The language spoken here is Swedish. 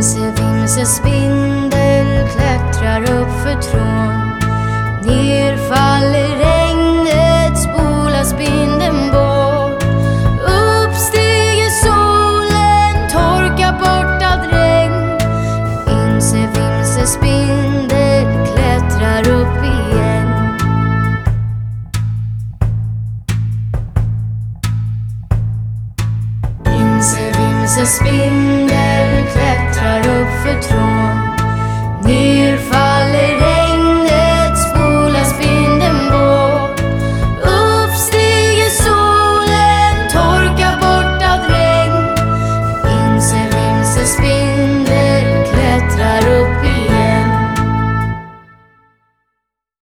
Vimse spindel klättrar upp för trån. Ner faller regnet, spolar spindeln bort. Upp stiger solen, torkar bort allt regn. Vimse spindel klättrar upp igen. Vimse spindel klättrar upp för trån. Ner